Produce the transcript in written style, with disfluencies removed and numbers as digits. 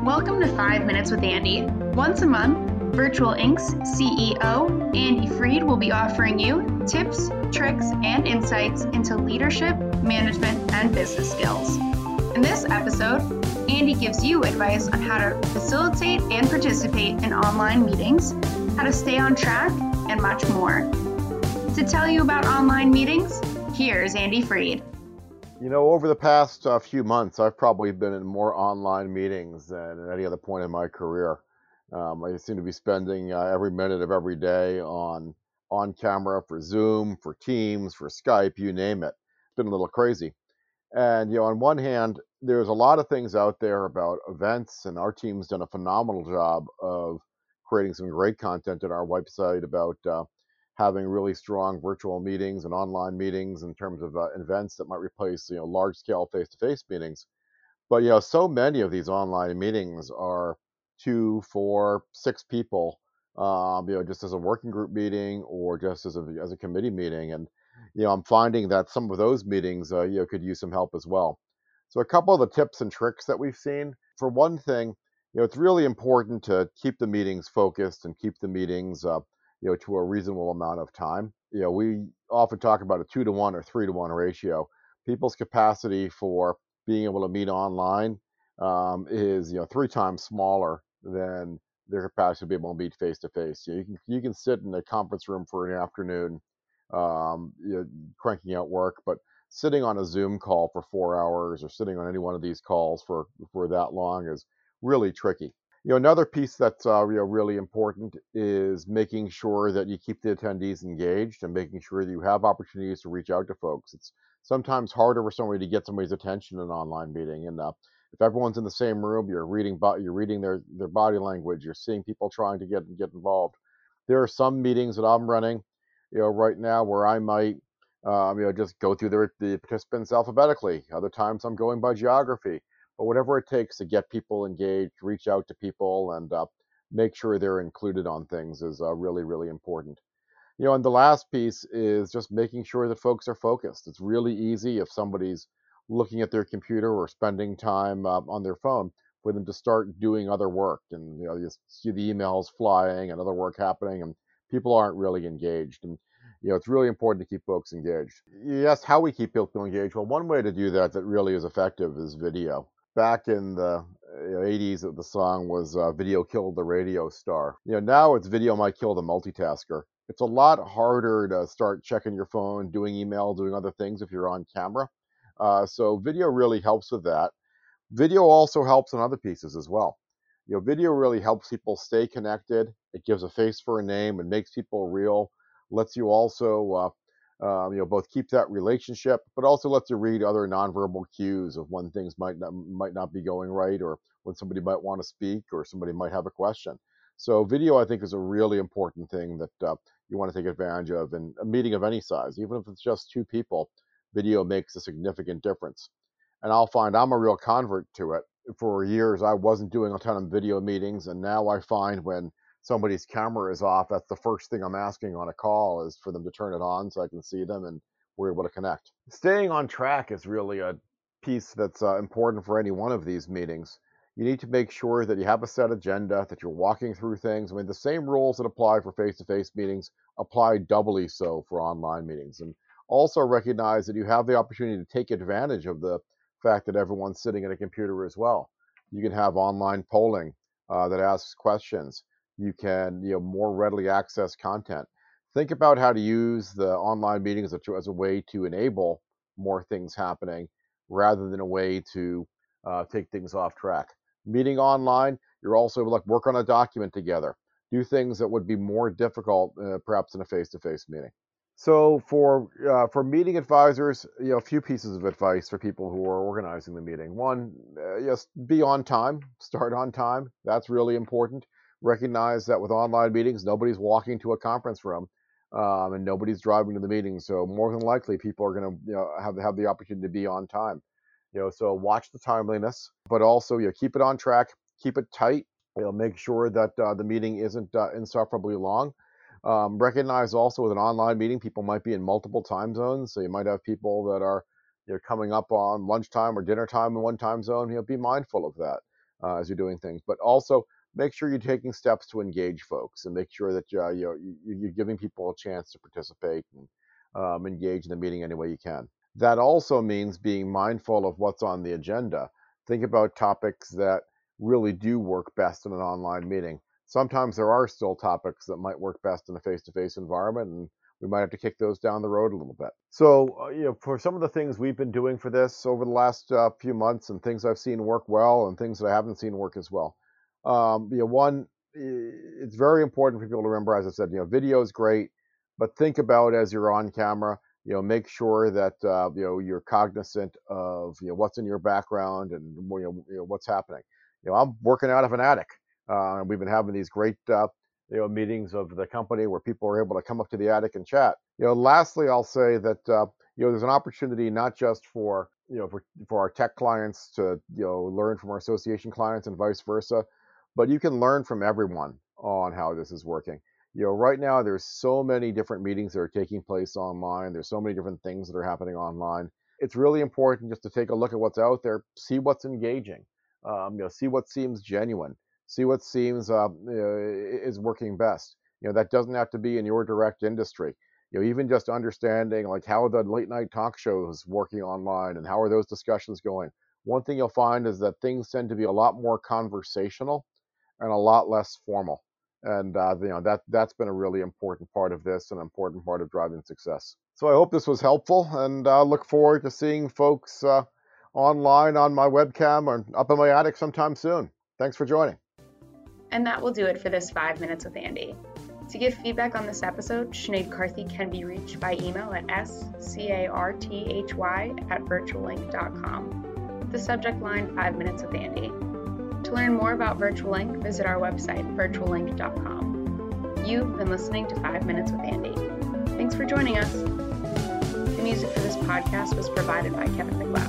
Welcome to 5 Minutes with Andy. Once a month, Virtual Inc.'s CEO, Andy Freed, will be offering you tips, tricks, and insights into leadership, management, and business skills. In this episode, Andy gives you advice on how to facilitate and participate in online meetings, how to stay on track, and much more. To tell you about online meetings, here's Andy Freed. You know, over the past few months, I've probably been in more online meetings than at any other point in my career. I seem to be spending every minute of every day on camera for Zoom, for Teams, for Skype, you name it. It's been a little crazy. And, on one hand, there's a lot of things out there about events, and our team's done a phenomenal job of creating some great content on our website about having really strong virtual meetings and online meetings in terms of events that might replace, large-scale face-to-face meetings. But, so many of these online meetings are 2, 4, 6 people, just as a working group meeting or just as a committee meeting. And, I'm finding that some of those meetings, could use some help as well. So a couple of the tips and tricks that we've seen. For one thing, it's really important to keep the meetings focused and keep the meetings to a reasonable amount of time. We often talk about a 2-to-1 or 3-to-1 ratio. People's capacity for being able to meet online is 3 times smaller than their capacity to be able to meet face to face. You can sit in a conference room for an afternoon, cranking out work, but sitting on a Zoom call for 4 hours or sitting on any one of these calls for that long is really tricky. Another piece that's really important is making sure that you keep the attendees engaged and making sure that you have opportunities to reach out to folks. It's sometimes harder for somebody to get somebody's attention in an online meeting, and if everyone's in the same room, you're reading their body language, you're seeing people trying to get involved. There are some meetings that I'm running, right now where I might, just go through the participants alphabetically. Other times I'm going by geography. But whatever it takes to get people engaged, reach out to people, and make sure they're included on things is really, really important. And the last piece is just making sure that folks are focused. It's really easy if somebody's looking at their computer or spending time on their phone for them to start doing other work. And, you see the emails flying and other work happening, and people aren't really engaged. And, it's really important to keep folks engaged. Yes, how we keep people engaged? Well, one way to do that really is effective is video. Back in the 80s, the song was Video Killed the Radio Star. Now it's video might kill the multitasker. It's a lot harder to start checking your phone, doing email, doing other things if you're on camera. So video really helps with that. Video also helps in other pieces as well. Video really helps people stay connected. It gives a face for a name and makes people real. Lets you also both keep that relationship, but also lets you read other nonverbal cues of when things might not be going right, or when somebody might want to speak, or somebody might have a question. So video, I think, is a really important thing that you want to take advantage of in a meeting of any size. Even if it's just 2 people, video makes a significant difference. And I'll find I'm a real convert to it. For years, I wasn't doing a ton of video meetings, and now I find when somebody's camera is off, that's the first thing I'm asking on a call is for them to turn it on so I can see them and we're able to connect. Staying on track is really a piece that's important for any one of these meetings. You need to make sure that you have a set agenda, that you're walking through things. I mean, the same rules that apply for face-to-face meetings apply doubly so for online meetings. And also recognize that you have the opportunity to take advantage of the fact that everyone's sitting at a computer as well. You can have online polling that asks questions. You can more readily access content. Think about how to use the online meetings as a way to enable more things happening rather than a way to take things off track. Meeting online, you're also able to work on a document together, do things that would be more difficult perhaps in a face-to-face meeting. So for meeting advisors, a few pieces of advice for people who are organizing the meeting. One, yes, be on time, start on time. That's really important. Recognize that with online meetings, nobody's walking to a conference room, and nobody's driving to the meeting. So more than likely, people are going to have the opportunity to be on time. So watch the timeliness, but also keep it on track, keep it tight. Make sure that the meeting isn't insufferably long. Recognize also with an online meeting, people might be in multiple time zones. So you might have people that are coming up on lunchtime or dinner time in one time zone. Be mindful of that. as you're doing things. But also make sure you're taking steps to engage folks and make sure that you're giving people a chance to participate and engage in the meeting any way you can. That also means being mindful of what's on the agenda. Think about topics that really do work best in an online meeting. Sometimes there are still topics that might work best in a face-to-face environment, and we might have to kick those down the road a little bit. So, for some of the things we've been doing for this over the last few months, and things I've seen work well, and things that I haven't seen work as well. One, it's very important for people to remember, as I said, video is great, but think about as you're on camera, make sure that you're cognizant of what's in your background and what's happening. I'm working out of an attic. We've been having these great meetings of the company where people are able to come up to the attic and chat. Lastly, I'll say that there's an opportunity not just for our tech clients to learn from our association clients and vice versa, but you can learn from everyone on how this is working. Right now there's so many different meetings that are taking place online. There's so many different things that are happening online. It's really important just to take a look at what's out there, see what's engaging, see what seems genuine. See what seems is working best. That doesn't have to be in your direct industry. Even just understanding like how the late night talk shows working online and how are those discussions going. One thing you'll find is that things tend to be a lot more conversational and a lot less formal. And that's been a really important part of this, an important part of driving success. So I hope this was helpful, and I look forward to seeing folks online on my webcam or up in my attic sometime soon. Thanks for joining. And that will do it for this 5 Minutes with Andy. To give feedback on this episode, Sinead Carthy can be reached by email at scarthy@virtuallink.com. The subject line 5 Minutes with Andy. To learn more about Virtual Ink, visit our website, virtuallink.com. You've been listening to 5 Minutes with Andy. Thanks for joining us. The music for this podcast was provided by Kevin MacLeod.